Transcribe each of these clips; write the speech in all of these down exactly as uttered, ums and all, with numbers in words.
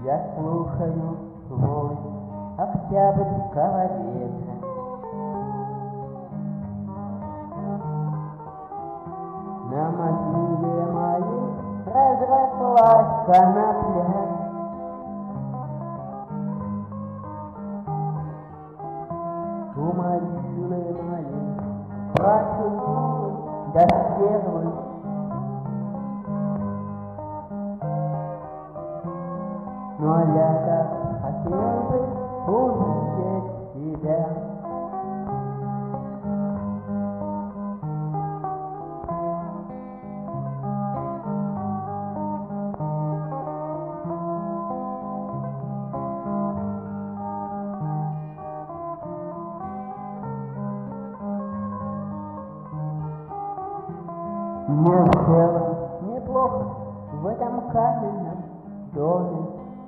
Я слушаю твой октябрьского ветра. На могиле моей разрослась конопля. У могилы моей проснулась до первой. Но я так хотел бы увидеть тебя. Мне в целом неплохо в этом каменном доме.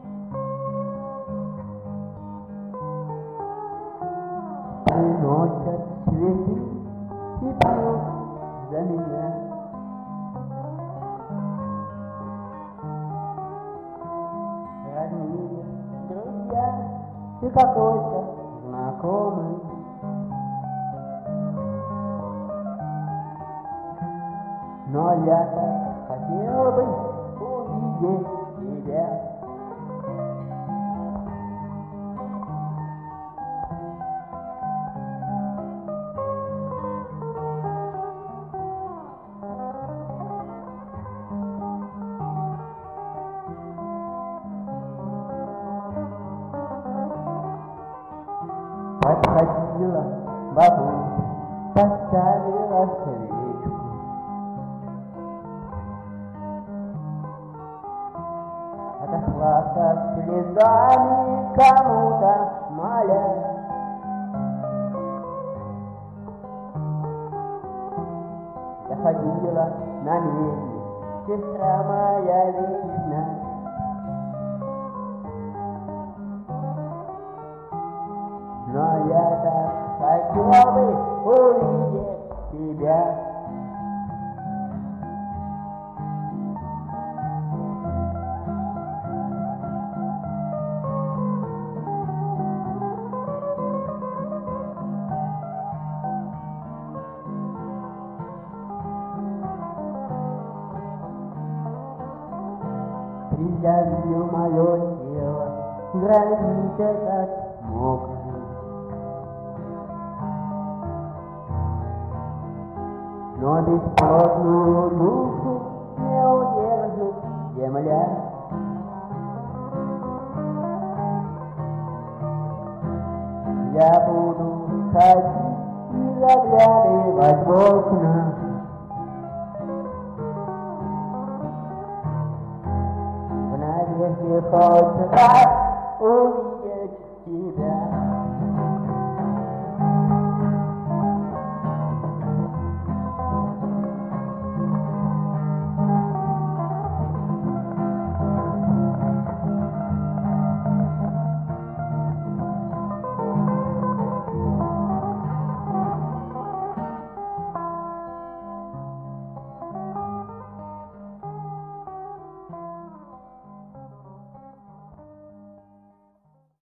Приносят цветы и пьют за меня. Родные, друзья и какой-то знакомый. Но я так хотел бы увидеть тебя. Подходила бабушка, поставила свечку. Отошла со слезами кому-то моля. Заходила на мельник сестра моя вечная. Но я так хотел бы увидеть тебя. Придавил мое тело гранит этот мокрый. Но бесплотную душу не удержит земля. Я буду ходить и заглядывать в окна. В надежде хоть раз увидеть тебя.